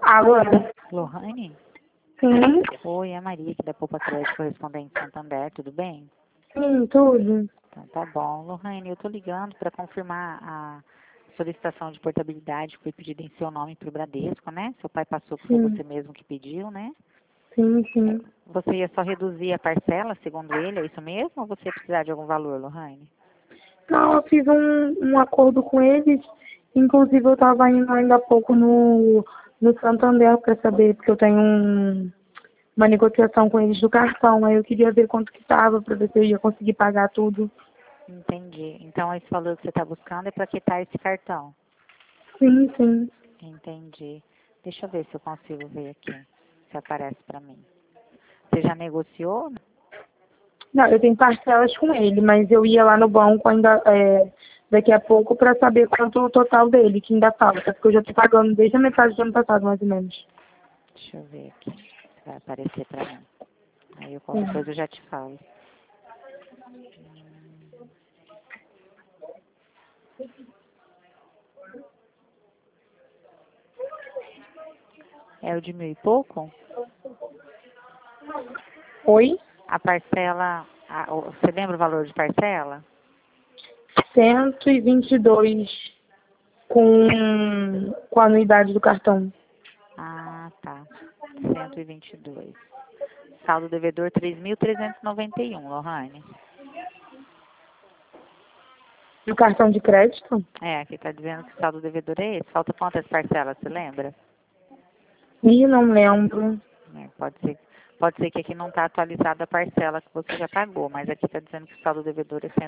Alô? Lohane? Sim, Oi, é a Maria aqui da Poupa Crédito Correspondente Santander, tudo bem? sim, tudo. Então tá bom. Lohane, eu tô ligando para confirmar a solicitação de portabilidade que foi pedida em seu nome para o Bradesco, né? Seu pai passou que foi Sim, você mesmo que pediu, né? sim. Você ia só reduzir a parcela, segundo ele, é isso mesmo? Ou você ia precisar de algum valor, Lohane? Não, eu fiz um acordo com eles. Inclusive, eu estava indo ainda há pouco no Santander para saber, porque eu tenho uma negociação com eles do cartão. Aí eu queria ver quanto que estava, para ver se eu ia conseguir pagar tudo. Entendi. Então esse valor que você está buscando é para quitar esse cartão. Sim, sim. Entendi. Deixa eu ver se eu consigo ver aqui, se aparece para mim. Você já negociou? Não, eu tenho parcelas com ele, mas eu ia lá no banco ainda daqui a pouco para saber quanto o total dele, que ainda falta, porque eu já estou pagando desde a metade do ano passado, mais ou menos. Deixa eu ver aqui, se vai aparecer para mim. Aí eu Sim. qualquer coisa eu já te falo. É o de 1.000 e pouco? Oi? A parcela, você lembra o valor de parcela? 122 com a anuidade do cartão. Ah, tá. 122. Saldo devedor 3.391, Lohane. Do cartão de crédito? É, aqui tá dizendo que o saldo devedor é esse. Falta quantas parcelas, você lembra? Ih, não lembro. É, pode ser que aqui não está atualizada a parcela que você já pagou, mas aqui está dizendo que o saldo devedor é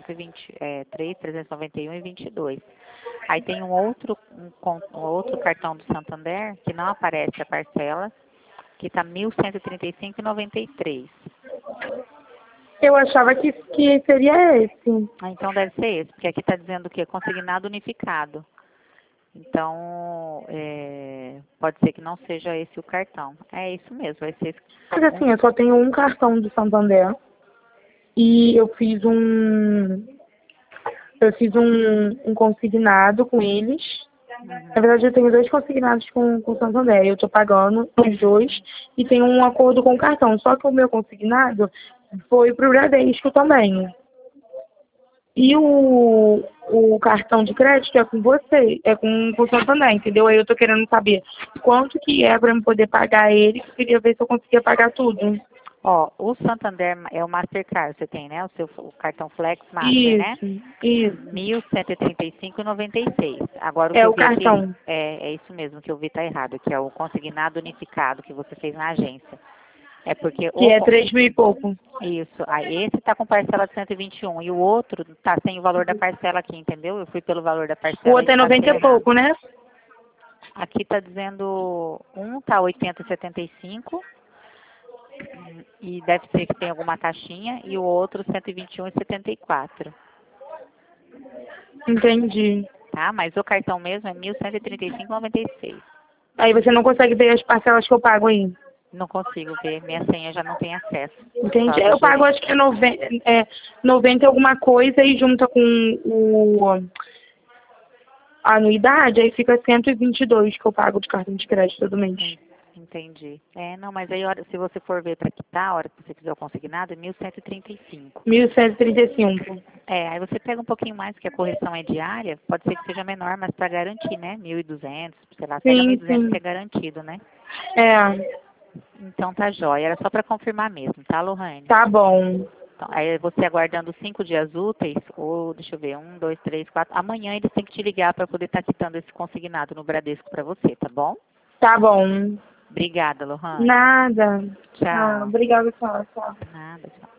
391,22. Aí tem um outro cartão do Santander que não aparece a parcela, que está 1.135,93. Eu achava que seria esse. Ah, então deve ser esse, porque aqui está dizendo o quê? Consignado unificado. Então, pode ser que não seja esse o cartão. É isso mesmo, vai ser esse. Mas assim, eu só tenho um cartão do Santander e eu fiz um consignado com eles. Na Uhum. verdade, eu tenho dois consignados com o Santander. Eu estou pagando os dois e tenho um acordo com o cartão. Só que o meu consignado foi para o Bradesco também. E o cartão de crédito é com você, é com o Santander, entendeu? Aí eu tô querendo saber quanto que é para eu poder pagar ele, que eu queria ver se eu conseguia pagar tudo. Ó, o Santander é o Mastercard, você tem, né? O cartão Flex Master, né? Isso. 1.135,96. Agora o que É eu o vi aqui, cartão, é isso mesmo que eu vi tá errado, que é o consignado unificado que você fez na agência. É porque que é 3 mil e pouco. isso, aí esse tá com parcela de 121 e o outro tá sem o valor da parcela aqui, entendeu? Eu fui pelo valor da O parcela e outro é tá 90 sendo e errado. pouco, né? Aqui tá dizendo um tá 80,75 e deve ser que tem alguma taxinha e o outro 121,74. Entendi. Tá? Mas o cartão mesmo é 1.135,96. Aí você não consegue ver as parcelas que eu pago aí. Não consigo ver, minha senha já não tem acesso. Só Entendi. do Eu pago gerente. acho que é 90 e alguma coisa e junta com a anuidade, aí fica 122 que eu pago de cartão de crédito todo mês. Entendi. Não, mas aí se você for ver para quitar, a hora que você fizer o consignado, é 1.135. 1.135. Aí você pega um pouquinho mais, que a correção é diária, pode ser que seja menor, mas para garantir, né? 1.200, sei lá, pega Sim, 1.200 que sim. é garantido, né? É, Então tá jóia, era só para confirmar mesmo, tá, Lohane? tá bom. Então, aí você aguardando 5 dias úteis, ou deixa eu ver, 1, 2, 3, 4. Amanhã eles têm que te ligar para poder estar quitando esse consignado no Bradesco para você, tá bom? Tá bom. Obrigada, Lohane. Nada. Ah, Tchau. obrigada, tchau. Nada, tchau.